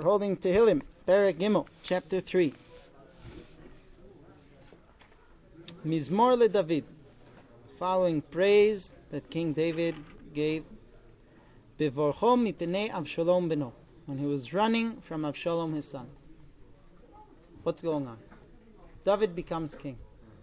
We're holding Tehillim, Perek Gimel, chapter 3. Mizmor LeDavid, following praise that King David gave, Bevorcho mipnei Avshalom beno, when he was running from Avshalom his son. What's going on? David becomes king.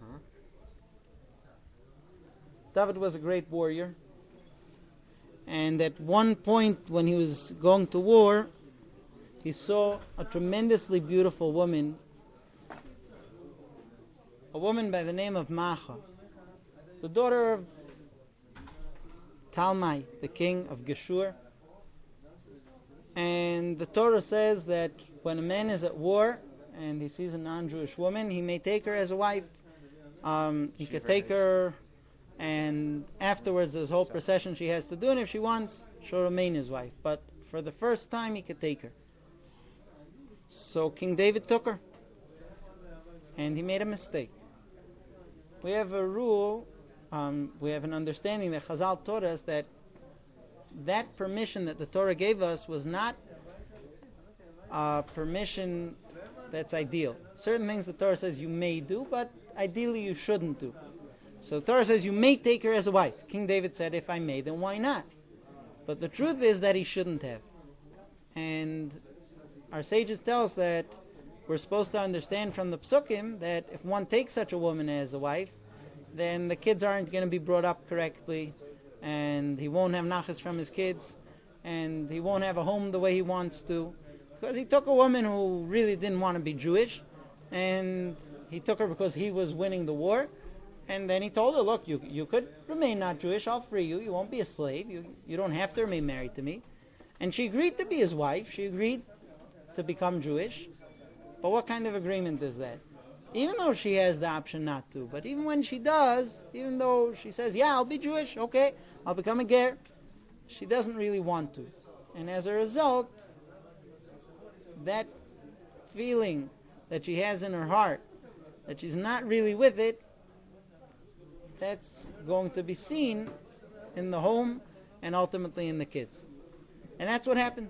David was a great warrior, and at one point when he was going to war, he saw a tremendously beautiful woman, a woman by the name of Macha, the daughter of Talmai, the king of Geshur. And the Torah says that when a man is at war and he sees a non-Jewish woman, he may take her as a wife. He could take her, and afterwards there's a whole procession she has to do, and if she wants, she'll remain his wife. But for the first time, he could take her. So King David took her, and he made a mistake. We have a rule, we have an understanding that Chazal taught us that permission that the Torah gave us was not permission that's ideal. Certain things the Torah says you may do, but ideally you shouldn't do. So the Torah says you may take her as a wife. King David said, if I may, then why not? But the truth is that he shouldn't have. And our sages tell us that we're supposed to understand from the Psukim that if one takes such a woman as a wife, then the kids aren't going to be brought up correctly, and he won't have nachas from his kids, and he won't have a home the way he wants to, because he took a woman who really didn't want to be Jewish, and he took her because he was winning the war, and then he told her, look, you could remain not Jewish, I'll free you, you won't be a slave, you don't have to remain married to me. And she agreed to be his wife, she agreed to become Jewish, but what kind of agreement is that? Even though she has the option not to, but even when she does, even though she says, yeah, I'll be Jewish, okay, I'll become a ger, she doesn't really want to. And as a result, that feeling that she has in her heart, that she's not really with it, that's going to be seen in the home and ultimately in the kids. And that's what happened.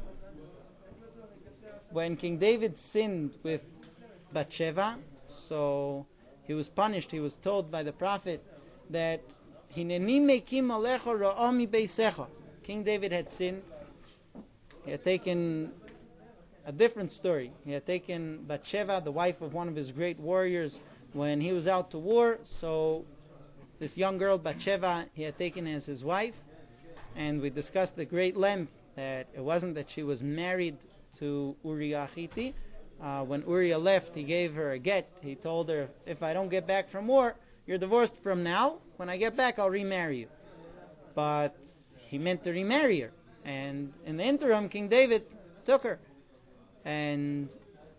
When King David sinned with Bathsheba, so he was punished. He was told by the prophet that Hineni mekim alecha ra'ah mi beisecha. King David had sinned. He had taken a different story. He had taken Bathsheba, the wife of one of his great warriors, when he was out to war. So this young girl, Bathsheba, he had taken as his wife. And we discussed at great length that it wasn't that she was married to Uriah Hittite. When Uriah left, he gave her a get. He told her, if I don't get back from war, you're divorced from now. When I get back, I'll remarry you. But he meant to remarry her. And in the interim, King David took her. And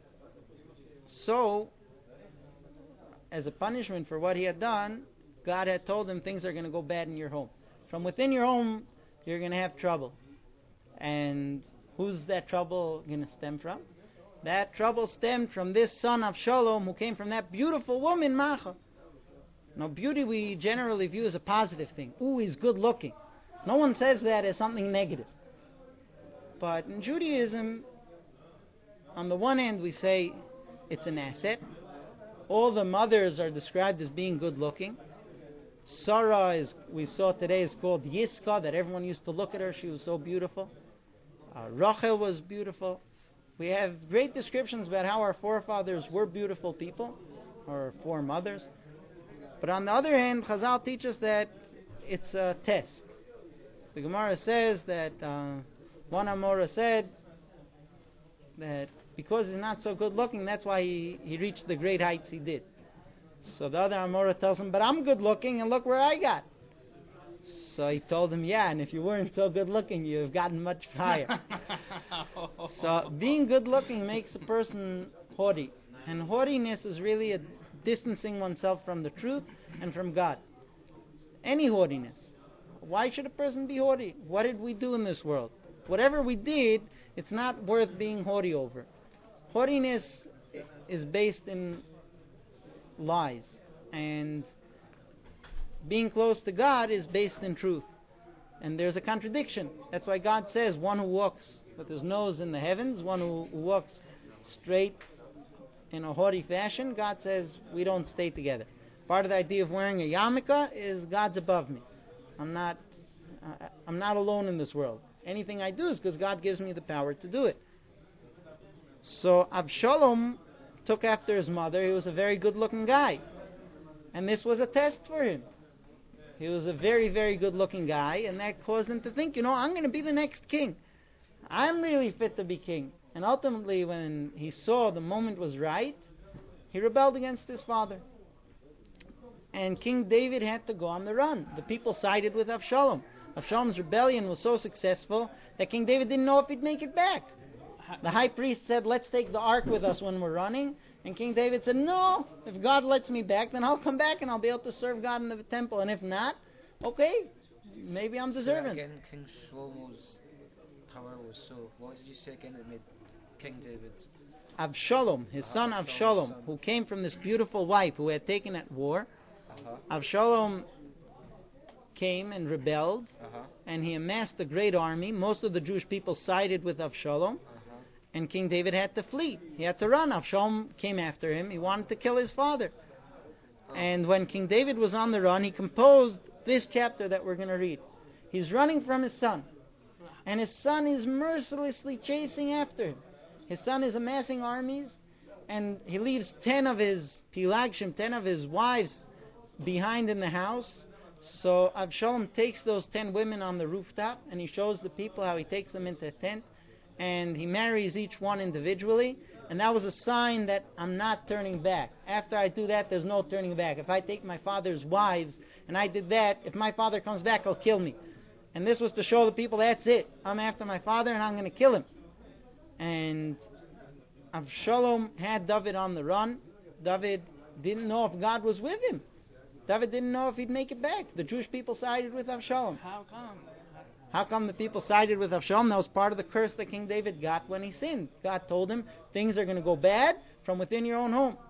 so, as a punishment for what he had done, God had told him things are going to go bad in your home. From within your home, you're going to have trouble. And who's that trouble going to stem from? That trouble stemmed from this son of Avshalom who came from that beautiful woman, Macha. Now, beauty we generally view as a positive thing. Ooh, he's good looking. No one says that as something negative. But in Judaism, on the one hand, we say it's an asset. All the mothers are described as being good looking. Sarah, we saw today, is called Yiska, that everyone used to look at her. She was so beautiful. Rachel was beautiful. We have great descriptions about how our forefathers were beautiful people, or foremothers. But on the other hand, Chazal teaches that it's a test. The Gemara says that one Amora said that because he's not so good looking, that's why he reached the great heights he did. So the other Amora tells him, but I'm good looking and look where I got. So he told him, yeah, and if you weren't so good looking, you'd have gotten much higher. So being good looking makes a person haughty. And haughtiness is really a distancing oneself from the truth and from God. Any haughtiness. Why should a person be haughty? What did we do in this world? Whatever we did, it's not worth being haughty over. Haughtiness is based in lies. And being close to God is based in truth. And there's a contradiction. That's why God says one who walks with his nose in the heavens, one who walks straight in a haughty fashion, God says, we don't stay together. Part of the idea of wearing a yarmulke is God's above me. I'm not alone in this world. Anything I do is because God gives me the power to do it. So Avshalom took after his mother. He was a very good-looking guy. And this was a test for him. He was a very, very good-looking guy, and that caused him to think, I'm going to be the next king. I'm really fit to be king. And ultimately, when he saw the moment was right, he rebelled against his father. And King David had to go on the run. The people sided with Avshalom. Avshalom's rebellion was so successful that King David didn't know if he'd make it back. The high priest said, let's take the ark with us when we're running. And King David said, no, if God lets me back, then I'll come back and I'll be able to serve God in the temple. And if not, okay, maybe I'm deserving. Again, King Shlomo's power was so... What did you say again that made King David's... Avshalom, his son Avshalom, who came from this beautiful wife who had taken at war. Avshalom came and rebelled, and he amassed a great army. Most of the Jewish people sided with Avshalom, and King David had to flee. He had to run. Avshalom came after him. He wanted to kill his father. And when King David was on the run, he composed this chapter that we're going to read. He's running from his son, and his son is mercilessly chasing after him. His son is amassing armies, and he leaves 10 of his pilagshim, 10 of his wives behind in the house. So Avshalom takes those 10 women on the rooftop, and he shows the people how he takes them into a tent, and he marries each one individually. And that was a sign that I'm not turning back. After I do that, there's no turning back. If I take my father's wives, and I did that, if my father comes back, he'll kill me. And this was to show the people, that's it. I'm after my father, and I'm going to kill him. And Avshalom had David on the run. David didn't know if God was with him. David didn't know if he'd make it back. The Jewish people sided with Avshalom. How come? How come the people sided with Avshalom? That was part of the curse that King David got when he sinned. God told him, things are going to go bad from within your own home.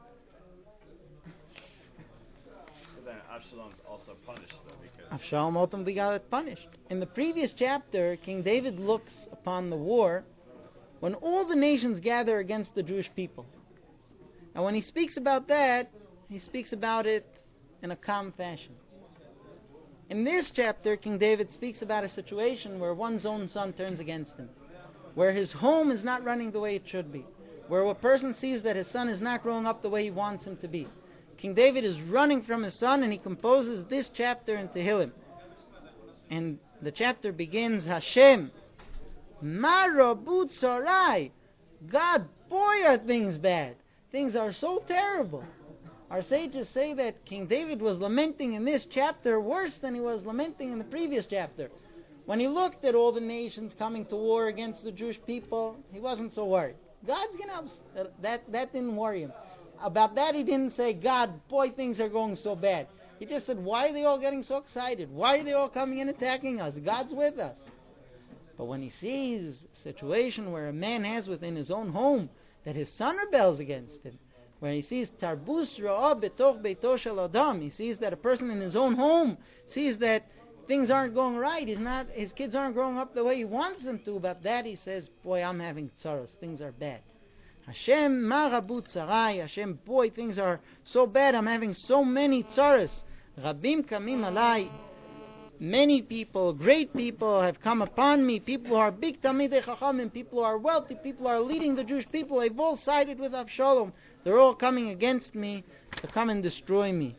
So then Avshalom's also punished, though, because... Avshalom ultimately got punished. In the previous chapter, King David looks upon the war when all the nations gather against the Jewish people. And when he speaks about that, he speaks about it in a calm fashion. In this chapter, King David speaks about a situation where one's own son turns against him, where his home is not running the way it should be, where a person sees that his son is not growing up the way he wants him to be. King David is running from his son, and he composes this chapter in Tehillim. And the chapter begins, Hashem, Ma rabu tzarai. God, boy, are things bad. Things are so terrible. Our sages say that King David was lamenting in this chapter worse than he was lamenting in the previous chapter. When he looked at all the nations coming to war against the Jewish people, he wasn't so worried. God's going to help. That didn't worry him. About that he didn't say, God, boy, things are going so bad. He just said, why are they all getting so excited? Why are they all coming and attacking us? God's with us. But when he sees a situation where a man has within his own home that his son rebels against him, where he sees tarbus ra'ah betoch beito shel adam, he sees that a person in his own home sees that things aren't going right, his kids aren't growing up the way he wants them to, but that he says, boy, I'm having tsaros, things are bad. Hashem ma rabu tzarai, Hashem, boy, things are so bad, I'm having so many tsaros. Rabim kamim alai, many people, great people have come upon me, people who are big Talmidei Chachamim, people who are wealthy, people who are leading the Jewish people, they've all sided with Avshalom. They're all coming against me to come and destroy me.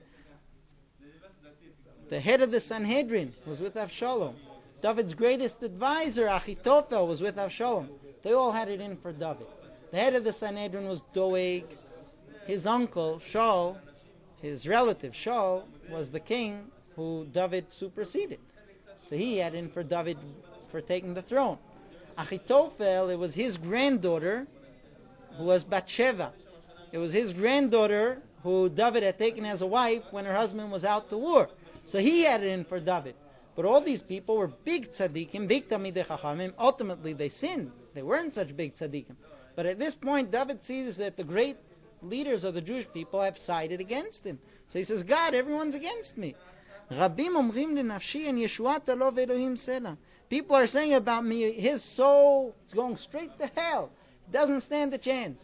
The head of the Sanhedrin was with Avshalom. David's greatest advisor, Achitophel, was with Avshalom. They all had it in for David. The head of the Sanhedrin was Doeg. His uncle, Shaul, his relative, Shaul, was the king who David superseded. So he had in for David for taking the throne. Achitophel, it was his granddaughter who was Bathsheba. It was his granddaughter who David had taken as a wife when her husband was out to war. So he had it in for David. But all these people were big tzaddikim, big Talmidei Chachamim. Ultimately they sinned. They weren't such big tzaddikim. But at this point David sees that the great leaders of the Jewish people have sided against him. So he says, God, everyone's against me. Rabim omrim lenafshi en yeshuata lo ve'elohim sela. People are saying about me, his soul is going straight to hell. Doesn't stand a chance.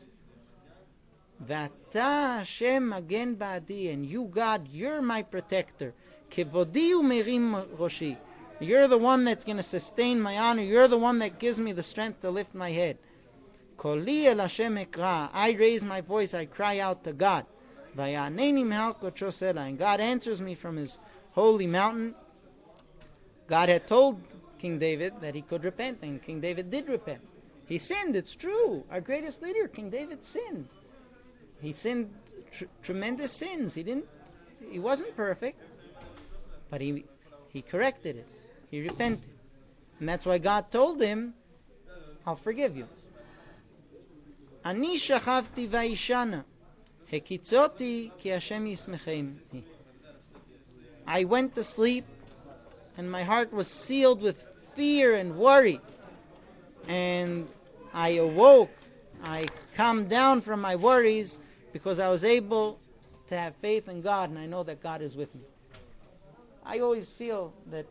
V'ata Hashem magen ba'adi, and you, God, you're my protector. Kevodi u'merim roshi. You're the one that's going to sustain my honor. You're the one that gives me the strength to lift my head. Koli el Hashem ekra. I raise my voice, I cry out to God. V'yaneni me'al kodsho sela. And God answers me from His holy mountain. God had told King David that he could repent, and King David did repent. He sinned, it's true. Our greatest leader, King David, sinned. He sinned tremendous sins. He wasn't perfect, but he corrected it. He repented. And that's why God told him, I'll forgive you. Ani shachavti va'ishana, hekitzoti ki Hashem yismecheni. I went to sleep, and my heart was sealed with fear and worry. And I awoke. I calmed down from my worries because I was able to have faith in God, and I know that God is with me. I always feel that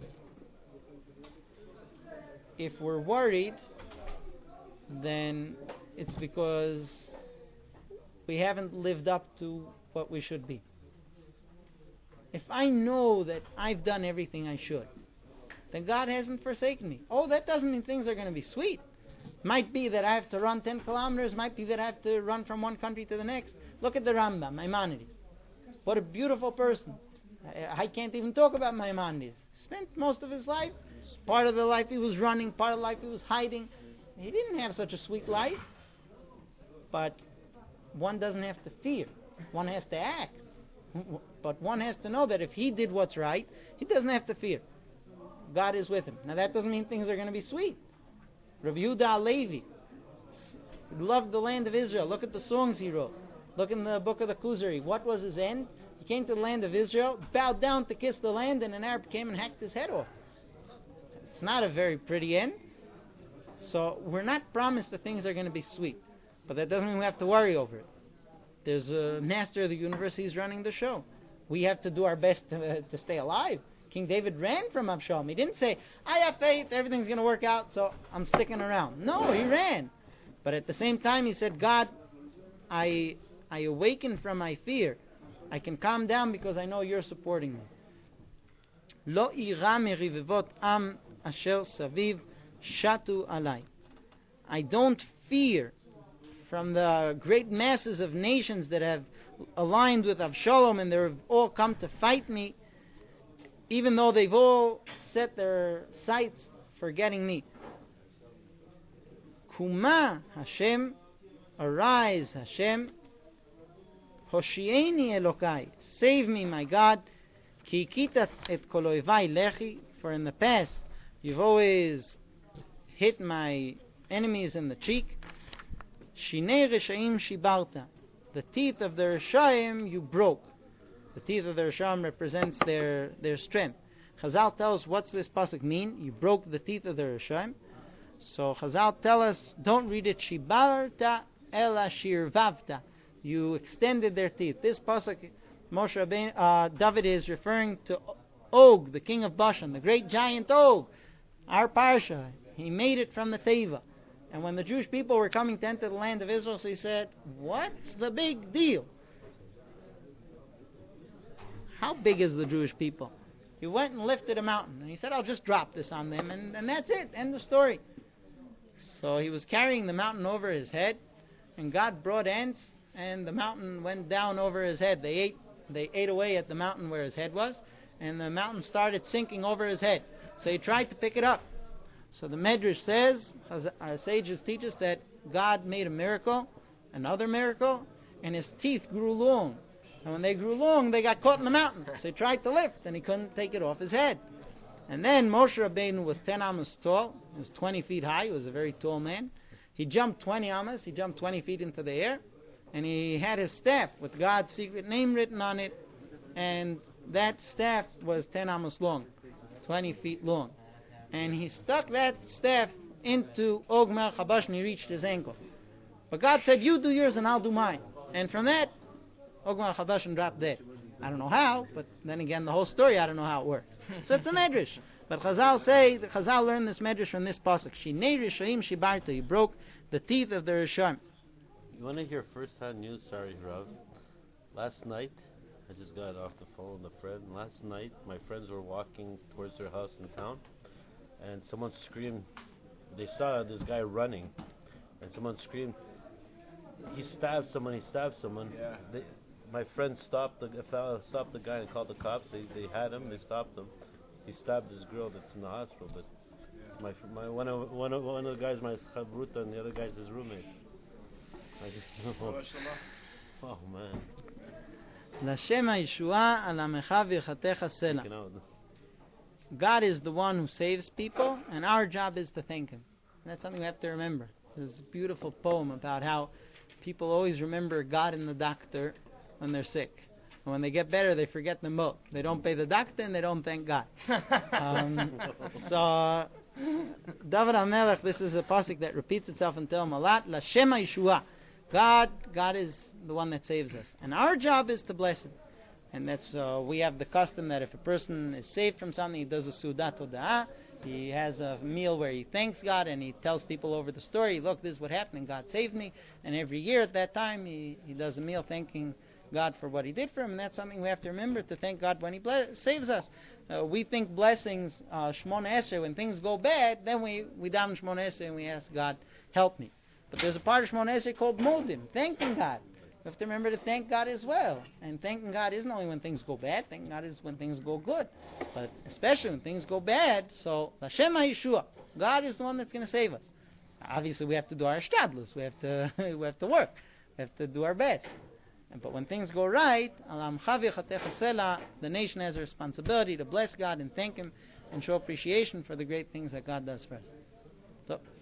if we're worried, then it's because we haven't lived up to what we should be. If I know that I've done everything I should, then God hasn't forsaken me. Oh, that doesn't mean things are going to be sweet. Might be that I have to run 10 kilometers, might be that I have to run from one country to the next. Look at the Rambam, Maimonides. What a beautiful person. I can't even talk about Maimonides. Spent most of his life, part of the life he was running, part of the life he was hiding. He didn't have such a sweet life. But one doesn't have to fear. One has to act. But one has to know that if he did what's right, he doesn't have to fear. God is with him. Now that doesn't mean things are going to be sweet. Rabbi Yehuda Halevi loved the land of Israel. Look at the songs he wrote. Look in the book of the Kuzari. What was his end? He came to the land of Israel, bowed down to kiss the land, and an Arab came and hacked his head off. It's not a very pretty end. So we're not promised that things are going to be sweet. But that doesn't mean we have to worry over it. There's a master of the universe, he's running the show. We have to do our best to stay alive. King David ran from Absalom. He didn't say, I have faith, everything's going to work out, so I'm sticking around. No, he ran. But at the same time, he said, God, I awaken from my fear. I can calm down because I know you're supporting me. Lo ira merivevot am asher saviv shatu alai. I don't fear from the great masses of nations that have aligned with Avshalom and they've all come to fight me, even though they've all set their sights for getting me. Kuma Hashem, arise Hashem, Hoshieni Elokai, save me my God, Ki kitat et koloivai lechi, for in the past you've always hit my enemies in the cheek. Shinei Reshaim shibarta, the teeth of the Reshaim you broke. The teeth of the Reshaim represents their strength. Chazal tells us, what's this pasuk mean? You broke the teeth of the Reshaim. So Chazal tell us, don't read it shibarta ela shirvavta. You extended their teeth. This pasuk, David is referring to Og, the king of Bashan, the great giant Og, our parsha. He made it from the Teva. And when the Jewish people were coming to enter the land of Israel, so he said, what's the big deal? How big is the Jewish people? He went and lifted a mountain. And he said, I'll just drop this on them. And that's it. End of story. So he was carrying the mountain over his head. And God brought ants. And the mountain went down over his head. They ate away at the mountain where his head was. And the mountain started sinking over his head. So he tried to pick it up. So the Medrash says, our sages teach us that God made a miracle, another miracle, and his teeth grew long. And when they grew long, they got caught in the mountain. So he tried to lift, and he couldn't take it off his head. And then Moshe Rabbeinu was 10 amas tall. He was 20 feet high. He was a very tall man. He jumped 20 amas. He jumped 20 feet into the air. And he had his staff with God's secret name written on it. And that staff was 10 amas long, 20 feet long. And he stuck that staff into Og Melech HaBashan, and he reached his ankle. But God said, you do yours and I'll do mine. And from that, Og Melech HaBashan dropped dead. I don't know how, but then again, the whole story, I don't know how it works. So it's a medrash. But Chazal learned this medrash from this pasuk. Shinei Rishoim shibarta. You broke the teeth of the Rishoim. You want to hear first-hand news? Sorry, Rav. Last night, I just got off the phone with a friend. Last night, my friends were walking towards their house in town, and someone screamed. They saw this guy running, and someone screamed, "He stabbed someone! He stabbed someone!" Yeah. My friend stopped the guy and called the cops. They had him. They stopped him. He stabbed this girl that's in the hospital. But one of the guys, my chavruta, and the other guy's his roommate. I just know. Oh man. L'Hashem ha'yeshua al amecha v'irchatecha sela. God is the one who saves people, and our job is to thank Him. And that's something we have to remember. There's a beautiful poem about how people always remember God and the doctor when they're sick. And when they get better, they forget them both. They don't pay the doctor and they don't thank God. So, David HaMelech, this is a pasuk that repeats itself in Tehillim a lot. L'Hashem ha'yeshua. God is the one that saves us. And our job is to bless Him. And that's we have the custom that if a person is saved from something, he does a Sudat Hoda'ah. He has a meal where he thanks God and he tells people over the story, look, this is what happened and God saved me. And every year at that time, he does a meal thanking God for what He did for him. And that's something we have to remember, to thank God when He saves us. We think blessings, Shmona Esrei, when things go bad, then we daven Shmona Esrei and we ask God, help me. But there's a part of Shmona Esrei called Modim, thanking God. We have to remember to thank God as well. And thanking God isn't only when things go bad, thanking God is when things go good. But especially when things go bad, so L'Hashem ha'yeshua. God is the one that's going to save us. Obviously we have to do our shtadlus. We have to work. We have to do our best. But when things go right, the nation has a responsibility to bless God and thank Him and show appreciation for the great things that God does for us. So